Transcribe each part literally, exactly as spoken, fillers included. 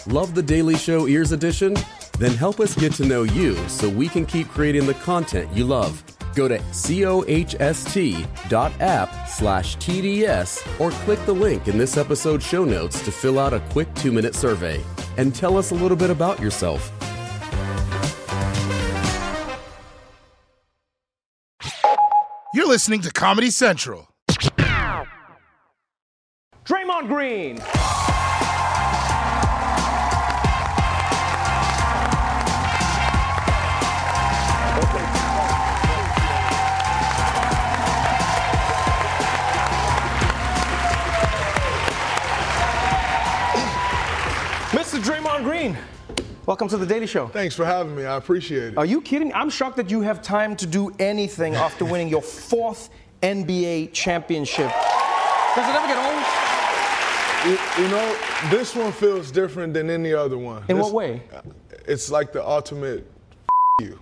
Love the Daily Show Ears Edition? Then help us get to know you so we can keep creating the content you love. Go to cohst.app slash TDS or click the link in this episode's show notes to fill out a quick two-minute survey. And tell us a little bit about yourself. You're listening to Comedy Central. Draymond Green. Mister Draymond Green, welcome to The Daily Show. Thanks for having me. I appreciate it. Are you kidding? I'm shocked that you have time to do anything after winning your fourth N B A championship. Does it ever get old? You, you know, this one feels different than any other one. In this, what way? It's like the ultimate you.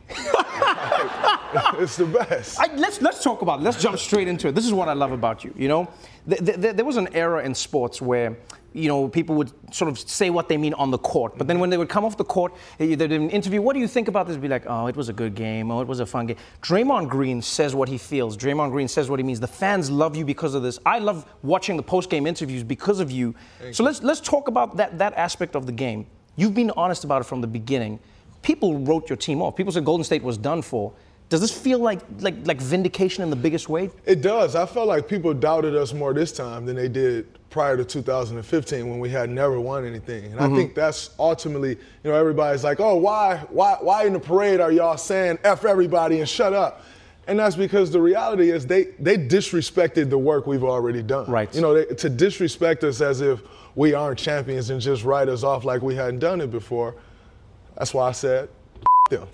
It's the best. I, let's let's talk about it. Let's jump straight into it. This is what I love about you. You know, th- th- there was an era in sports where, you know, people would sort of say what they mean on the court, but then when they would come off the court, they'd an interview. What do you think about this? Be like, oh, it was a good game. Oh, it was a fun game. Draymond Green says what he feels. Draymond Green says what he means. The fans love you because of this. I love watching the post-game interviews because of you. Thank so you. let's let's talk about that that aspect of the game. You've been honest about it from the beginning. People wrote your team off. People said Golden State was done for. Does this feel like like like vindication in the biggest way? It does. I felt like people doubted us more this time than they did prior to two thousand fifteen when we had never won anything. And Mm-hmm. I think that's ultimately, you know, everybody's like, oh, why, why, why in the parade are y'all saying F everybody and shut up? And that's because the reality is they they disrespected the work we've already done. Right. You know, they, to disrespect us as if we aren't champions and just write us off like we hadn't done it before. That's why I said, them.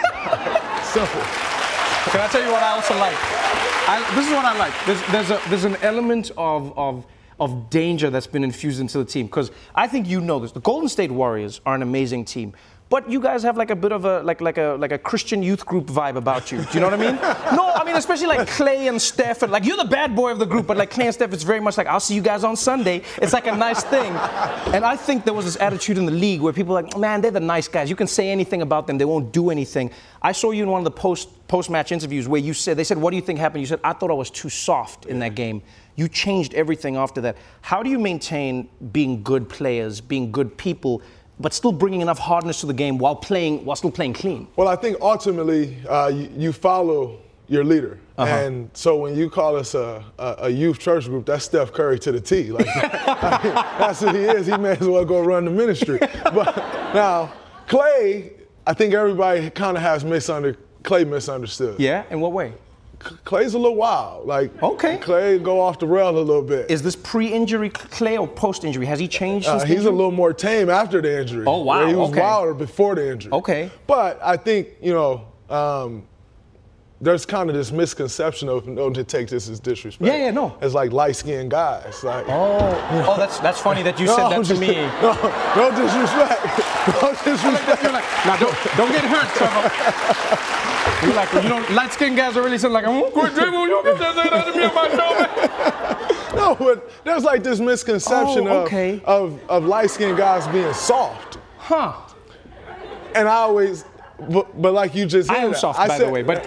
Simple. Can I tell you what I also like? I, this is what I like. There's, there's, a, there's an element of, of, of danger that's been infused into the team. Because I think you know this. The Golden State Warriors are an amazing team. But you guys have like a bit of a like like a like a Christian youth group vibe about you. Do you know what I mean? No, I mean especially like Clay and Steph, and like you're the bad boy of the group, but like Clay and Steph, it's very much like I'll see you guys on Sunday. It's like a nice thing. And I think there was this attitude in the league where people are like, man, they're the nice guys. You can say anything about them, they won't do anything. I saw you in one of the post post match interviews where you said they said, what do you think happened? You said, I thought I was too soft in that game. You changed everything after that. How do you maintain being good players, being good people, but still bringing enough hardness to the game while playing, while still playing clean? Well, I think ultimately uh, you, you follow your leader. Uh-huh. And so when you call us a, a, a youth church group, that's Steph Curry to the T. Like, I mean, that's who he is. He may as well go run the ministry. But now, Clay, I think everybody kind of has misunderstood. Clay misunderstood. Yeah, in what way? Clay's a little wild. Like, Okay. Clay go off the rail a little bit. Is this pre-injury Clay or post-injury? Has he changed Uh, since he's injury? a little more tame after the injury. Oh, wow, where he was okay. wilder before the injury. Okay. But I think, you know, um, there's kind of this misconception of don't to take this as disrespect. Yeah, yeah, no. It's like light-skinned guys. Like, Oh, oh, that's that's funny that you no, said that I'm to just- me. No, no disrespect. No disrespect. You're like, now don't don't get hurt, Trevor. You're like, you know, light-skinned guys are really saying like, I'm going to Draymond, you don't get that to me on my show, man. No, but there's like this misconception Oh, okay. of, of, of light-skinned guys being soft. Huh. And I always, but, but like you just said, I am soft, I by said, the way, but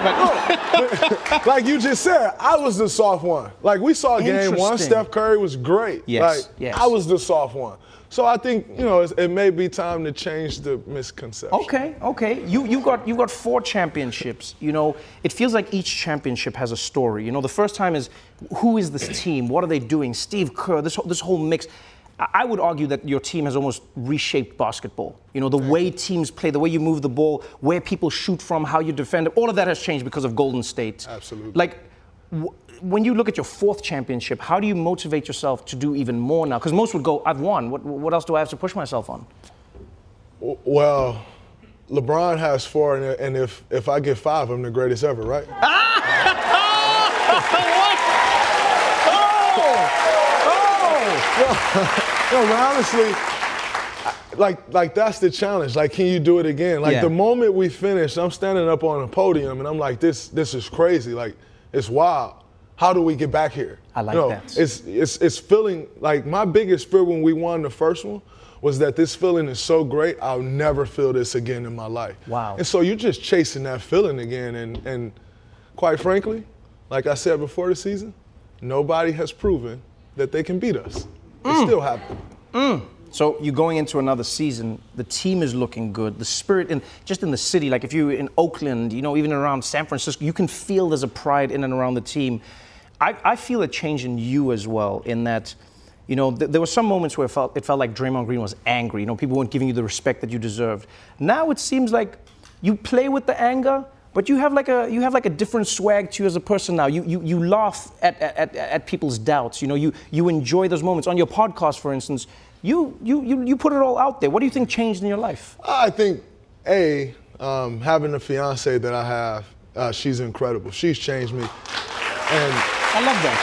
yeah. But like you just said, I was the soft one. Like we saw game one, Interesting. Steph Curry was great. Yes, Like yes. I was the soft one. So I think, you know, it's, it may be time to change the misconception. Okay, okay. You you got you got four championships. You know, it feels like each championship has a story. You know, the first time is who is this team? What are they doing? Steve Kerr, this whole, this whole mix. I I would argue that your team has almost reshaped basketball. You know, the Thank way you. teams play, the way you move the ball, where people shoot from, how you defend it, all of that has changed because of Golden State. Absolutely. Like, w- when you look at your fourth championship, how do you motivate yourself to do even more now? Because most would go, I've won. What, what else do I have to push myself on? W- Well, LeBron has four, and, and if, if I get five, I'm the greatest ever, right? What? Oh! No, but honestly, I- like, like that's the challenge. Like, can you do it again? Like Yeah. the moment we finish, I'm standing up on a podium and I'm like, this, this is crazy. Like, it's wild. How do we get back here? I like you know, that. It's, it's, it's feeling like my biggest fear when we won the first one was that this feeling is so great, I'll never feel this again in my life. Wow. And so you're just chasing that feeling again. And, and quite frankly, like I said before the season, nobody has proven that they can beat us. Mm. It still happened. Mm. So you're going into another season. The team is looking good. The spirit, in just in the city, like if you're in Oakland, you know, even around San Francisco, you can feel there's a pride in and around the team. I, I feel a change in you as well, in that, you know, th- there were some moments where it felt, it felt like Draymond Green was angry. You know, people weren't giving you the respect that you deserved. Now it seems like you play with the anger, but you have like a you have like a different swag to you as a person now. You you, you laugh at, at, at people's doubts. You know, you you enjoy those moments. On your podcast, for instance, you you you you put it all out there. What do you think changed in your life? I think, A, um, having the fiance that I have, uh, she's incredible. She's changed me. And I love that.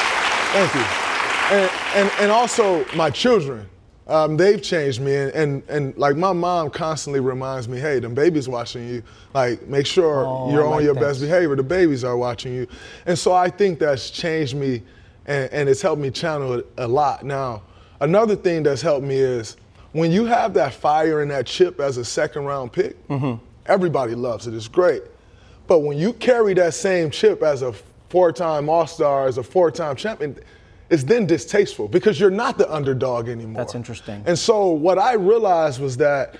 Thank you. And and, and also my children. Um, they've changed me, and, and and like my mom constantly reminds me, hey, the baby's watching you. Like, make sure oh, you're I on like your that. best behavior. The babies are watching you. And so I think that's changed me, and, and it's helped me channel it a lot. Now, another thing that's helped me is when you have that fire and that chip as a second round pick, mm-hmm. everybody loves it. It's great. But when you carry that same chip as a four-time All-Star, as a four-time champion, it's then distasteful because you're not the underdog anymore. That's interesting. And so what I realized was that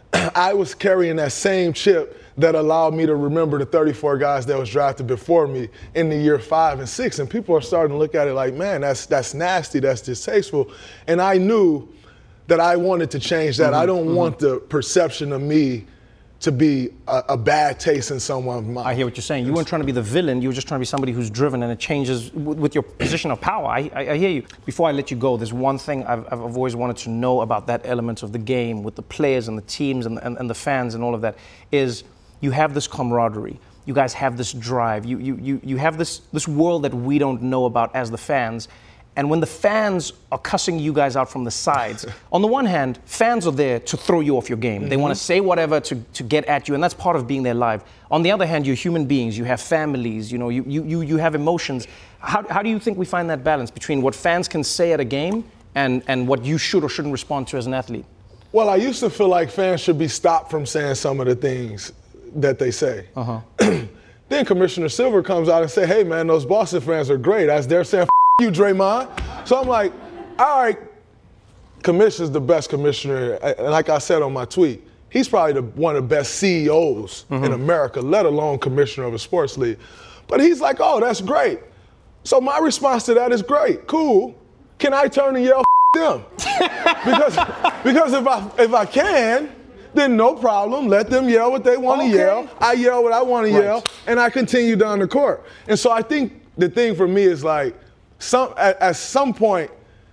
I was carrying that same chip that allowed me to remember the thirty-four guys that was drafted before me in the year five and six. And people are starting to look at it like, man, that's that's nasty, that's distasteful. And I knew that I wanted to change that. Mm-hmm, I don't mm-hmm. want the perception of me to be a, a bad taste in someone's mind. I hear what you're saying. You weren't trying to be the villain. You were just trying to be somebody who's driven, and it changes w- with your position of power. I, I, I hear you. Before I let you go, there's one thing I've, I've always wanted to know about that element of the game with the players and the teams and, and, and the fans and all of that is you have this camaraderie. You guys have this drive. You, you, you, you have this, this world that we don't know about as the fans. And when the fans are cussing you guys out from the sides, on the one hand, fans are there to throw you off your game. Mm-hmm. They want to say whatever to, to get at you, and that's part of being there live. On the other hand, you're human beings. You have families. You know, you you you, you have emotions. How, how do you think we find that balance between what fans can say at a game and, and what you should or shouldn't respond to as an athlete? Well, I used to feel like fans should be stopped from saying some of the things that they say. Uh-huh. Then Commissioner Silver comes out and say, hey, man, those Boston fans are great. As they're saying, you, Draymond. So I'm like, all right, Commissioner's the best commissioner. And like I said on my tweet, he's probably the, one of the best C E Os mm-hmm. in America, let alone commissioner of a sports league. But he's like, oh, that's great. So my response to that is great, cool. Can I turn and yell them? because because if I if I can, then no problem. Let them yell what they want to okay. yell. I yell what I want right. to yell, and I continue down the court. And so I think the thing for me is like, Some, at, at some point,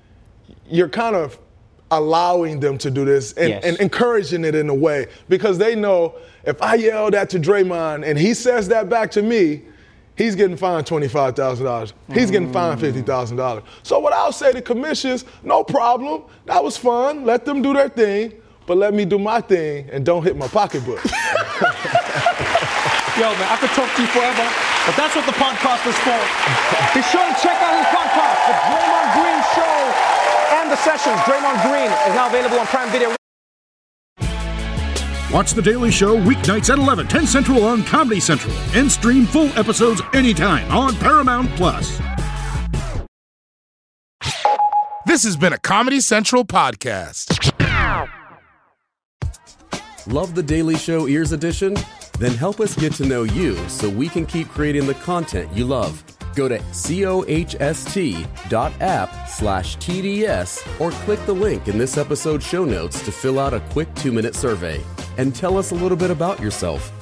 you're kind of allowing them to do this and, yes. and encouraging it in a way because they know if I yell that to Draymond and he says that back to me, he's getting fined twenty-five thousand dollars. He's mm. getting fined fifty thousand dollars. So what I'll say to commissioners, no problem. That was fun. Let them do their thing, but let me do my thing and don't hit my pocketbook. Yo, man, I could talk to you forever, but that's what the podcast is for. Be sure to check out his podcast, The Draymond Green Show, and The Sessions. Draymond Green is now available on Prime Video. Watch The Daily Show weeknights at eleven, ten Central on Comedy Central, and stream full episodes anytime on Paramount Plus. This has been a Comedy Central podcast. Love The Daily Show Ears Edition? Then help us get to know you so we can keep creating the content you love. Go to cohst.app slash TDS or click the link in this episode's show notes to fill out a quick two-minute survey. And tell us a little bit about yourself.